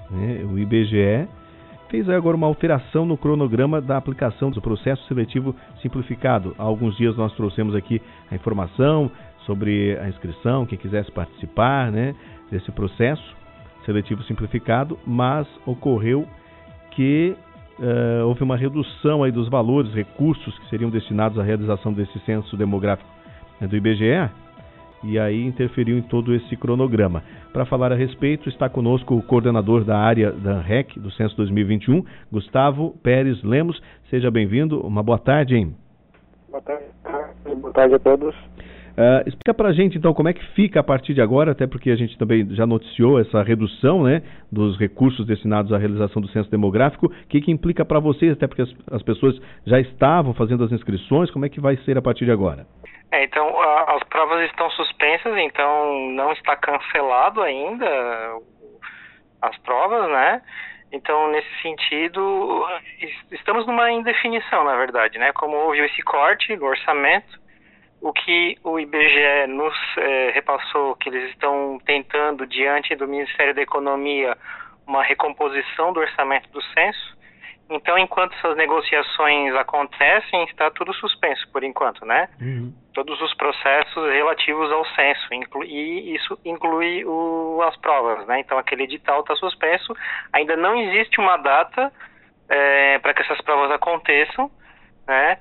né? O IBGE fez agora uma alteração no cronograma da aplicação do processo seletivo simplificado. Há alguns dias nós trouxemos aqui a informação sobre a inscrição, quem quisesse participar, né, desse processo seletivo simplificado, mas ocorreu que houve uma redução aí dos valores, recursos que seriam destinados à realização desse censo demográfico, né, do IBGE, e aí interferiu em todo esse cronograma. Para falar a respeito, está conosco o coordenador da área da ANREC, do Censo 2021, Gustavo Pérez Lemos. Seja bem-vindo. Uma boa tarde, hein? Boa tarde a todos. Explica para a gente, então, como é que fica a partir de agora, até porque a gente também já noticiou essa redução, né, dos recursos destinados à realização do censo demográfico. O que implica para vocês, até porque as pessoas já estavam fazendo as inscrições, como é que vai ser a partir de agora? Então, as provas estão suspensas, então não está cancelado ainda as provas, né? Então, nesse sentido, estamos numa indefinição, na verdade, né? Como houve esse corte do orçamento, o que o IBGE nos repassou que eles estão tentando, diante do Ministério da Economia, uma recomposição do orçamento do censo. Então, enquanto essas negociações acontecem, está tudo suspenso por enquanto, né? Todos os processos relativos ao censo, e isso inclui as provas, né? Então, aquele edital está suspenso. Ainda não existe uma data para que essas provas aconteçam, né?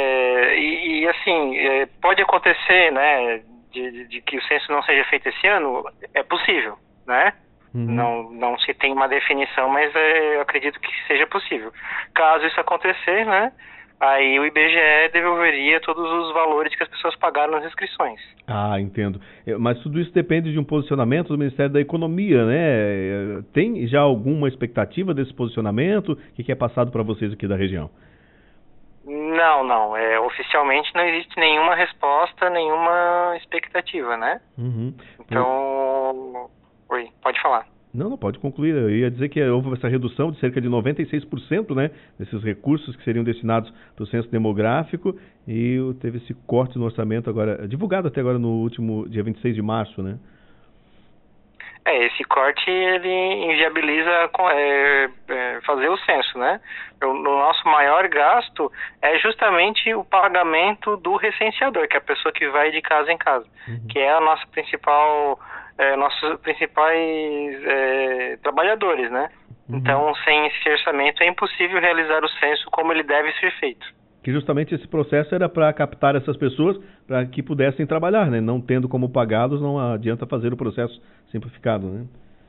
Pode acontecer, né, de que o censo não seja feito esse ano, é possível, né? Não se tem uma definição, mas eu acredito que seja possível. Caso isso acontecer, né, aí o IBGE devolveria todos os valores que as pessoas pagaram nas inscrições. Ah, entendo. Mas tudo isso depende de um posicionamento do Ministério da Economia, né? Tem já alguma expectativa desse posicionamento? O que é passado para vocês aqui da região? Não. Oficialmente não existe nenhuma resposta, nenhuma expectativa, né? Então... Oi, pode falar. Não, pode concluir. Eu ia dizer que houve essa redução de cerca de 96%, né, desses recursos que seriam destinados para o censo demográfico, e teve esse corte no orçamento agora, divulgado até agora no último dia 26 de março, né? Esse corte, ele inviabiliza fazer o censo, né? O nosso maior gasto é justamente o pagamento do recenseador, que é a pessoa que vai de casa em casa, que é a nossa nossos principais trabalhadores, né? Então, sem esse orçamento é impossível realizar o censo como ele deve ser feito. Que justamente esse processo era para captar essas pessoas para que pudessem trabalhar, né? Não tendo como pagá-los, não adianta fazer o processo simplificado, né?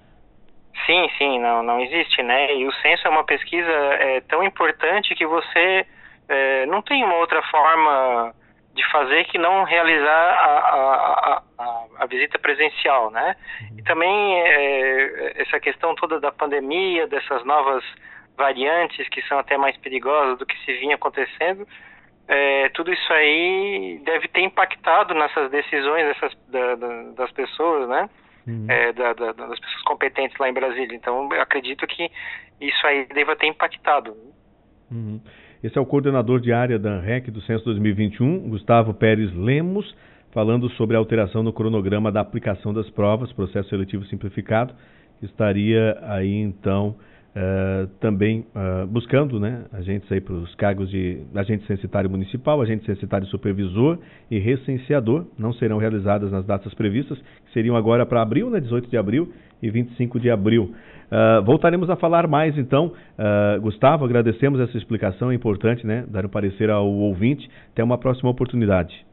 Sim, não existe, né? E o censo é uma pesquisa tão importante que você não tem uma outra forma de fazer que não realizar a visita presencial, né? E também essa questão toda da pandemia, dessas novas variantes que são até mais perigosas do que se vinha acontecendo, tudo isso aí deve ter impactado nessas decisões das pessoas, né? Das pessoas competentes lá em Brasília. Então, eu acredito que isso aí deva ter impactado. Esse é o coordenador de área da ANREC do Censo 2021, Gustavo Pérez Lemos, falando sobre a alteração no cronograma da aplicação das provas, processo seletivo simplificado, que estaria aí, então, também buscando, né, agentes aí para os cargos de agente censitário municipal, agente censitário supervisor e recenseador. Não serão realizadas nas datas previstas, que seriam agora para abril, né, 18 de abril e 25 de abril. Voltaremos a falar mais, então. Gustavo, agradecemos essa explicação, é importante, né, dar um parecer ao ouvinte. Até uma próxima oportunidade.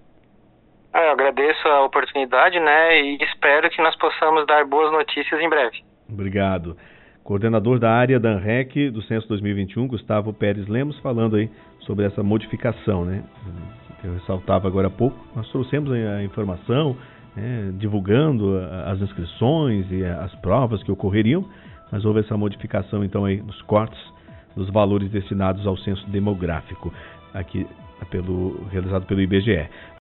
Eu agradeço a oportunidade, né, e espero que nós possamos dar boas notícias em breve. Obrigado. Coordenador da área da ANREC do Censo 2021, Gustavo Pérez Lemos, falando aí sobre essa modificação, né? Que eu ressaltava agora há pouco. Nós trouxemos a informação, divulgando as inscrições e as provas que ocorreriam, mas houve essa modificação então aí nos cortes dos valores destinados ao censo demográfico, aqui realizado pelo IBGE.